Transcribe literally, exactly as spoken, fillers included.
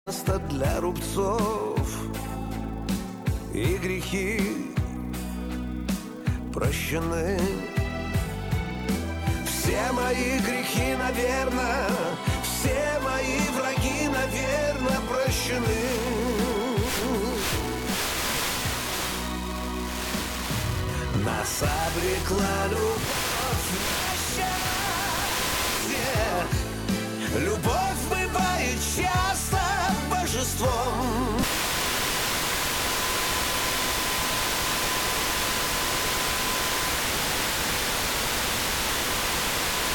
место для рубцов, и грехи прощены. Все мои грехи, наверно, все мои враги, наверно, прощены. Нас обрекла любовь на счастье, любовь